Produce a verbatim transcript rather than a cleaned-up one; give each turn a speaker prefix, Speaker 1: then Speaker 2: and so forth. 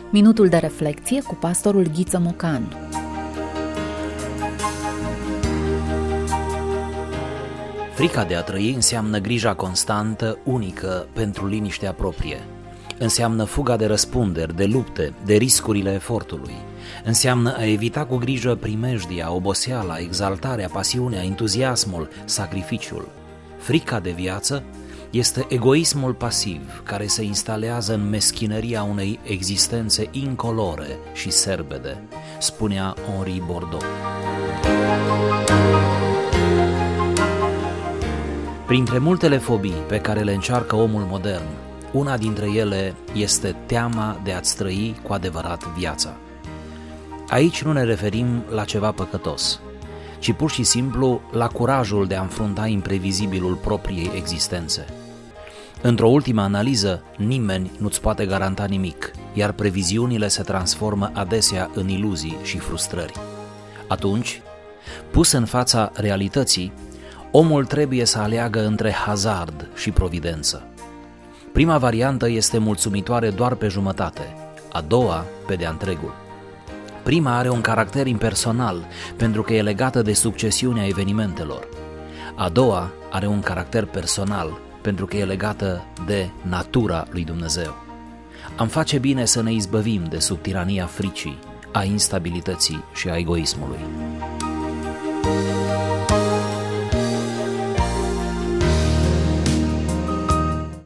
Speaker 1: Minutul de reflecție cu pastorul Ghiță Mocanu.
Speaker 2: Frica de a trăi înseamnă grija constantă, unică, pentru liniștea proprie. Înseamnă fuga de răspunderi, de lupte, de riscurile efortului. Înseamnă a evita cu grijă primejdia, oboseala, exaltarea, pasiunea, entuziasmul, sacrificiul. Frica de viață este egoismul pasiv care se instalează în meschinăria unei existențe incolore și serbede, spunea Henri Bordeaux. Printre multele fobii pe care le încearcă omul modern, una dintre ele este teama de a-ți trăi cu adevărat viața. Aici nu ne referim la ceva păcătos, ci pur și simplu la curajul de a înfrunta imprevizibilul propriei existențe. Într-o ultimă analiză, nimeni nu-ți poate garanta nimic, iar previziunile se transformă adesea în iluzii și frustrări. Atunci, pus în fața realității, omul trebuie să aleagă între hazard și providență. Prima variantă este mulțumitoare doar pe jumătate, a doua pe de-a întregul. Prima are un caracter impersonal pentru că e legată de succesiunea evenimentelor. A doua are un caracter personal pentru că e legată de natura lui Dumnezeu. Am face bine să ne izbăvim de sub tirania fricii, a instabilității și a egoismului.